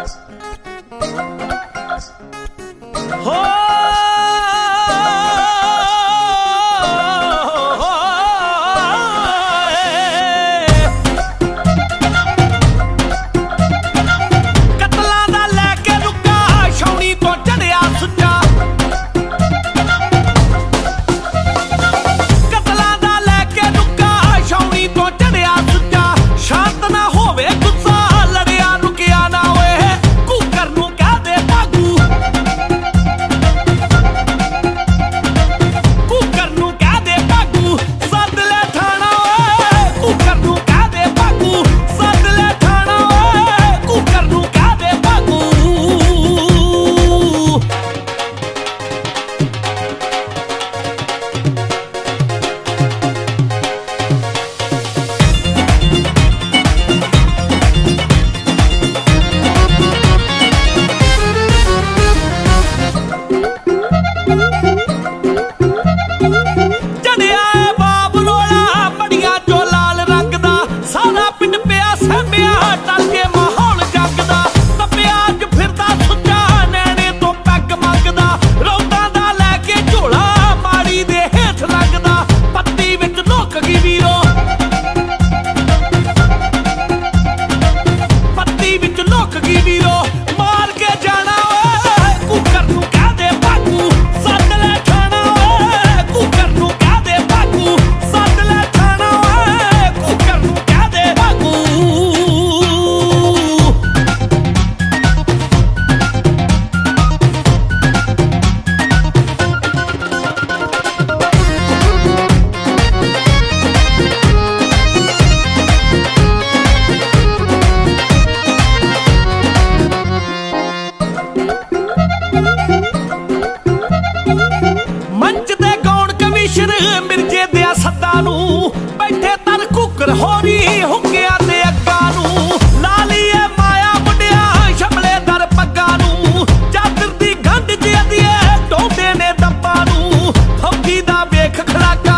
ਮਿਰਜੇ ਦੇ ਸੱਦਾ ਨੂੰ ਬੈਠੇ ਤਰ ਕੁੱਕਰ ਹੋਰੀ ਹੁੱਕਿਆ ਤੇ ਅੱਗਾ ਨੂੰ ਲਾ ਲਈਏ ਮਾਇਆ ਮੁੰਡਿਆ ਸ਼ਮਲੇ ਦਰ ਪੱਗਾ ਨੂੰ ਚਾਦਰ ਦੀ ਗੰਢ ਜਿਹਦੀਏ ਟੋਡੇ ਨੇ ਦੱਬਾ ਨੂੰ ਫੌਜੀ ਦਾ ਵੇਖ ਖੜਾਕਾ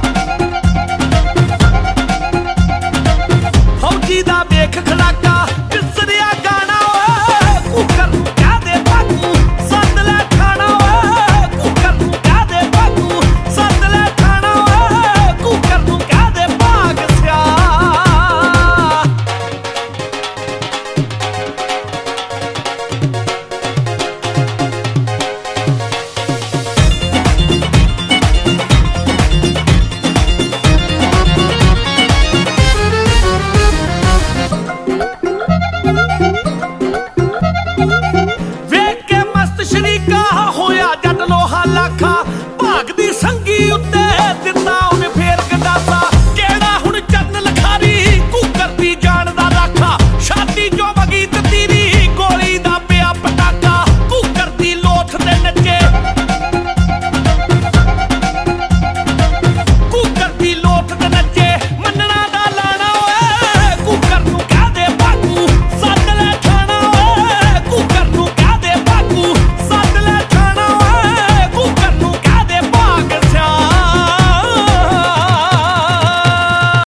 ਫੌਜੀ ਦਾ ਵੇਖ ਖੜਾਕਾ ਵਿਸਰਿਆ ਗਾਣਾ ਓਏ ਕੁੱਕਰ ਨੂੰ ਕਹਿ ਦੇ ਬਾਗੂ ਸੱਦ ਲੈ ਖਾਣਾ ਓਏ ਕੁੱਕਰ ਨੂੰ ਕਹਿ ਦੇ ਬਾਗੂ ਸੱਦ ਲੈ ਖਾਣਾ ਓਏ ਕੁੱਕਰ ਨੂੰ ਕਹਿ ਦੇ ਭਾਗ ਸਿਆ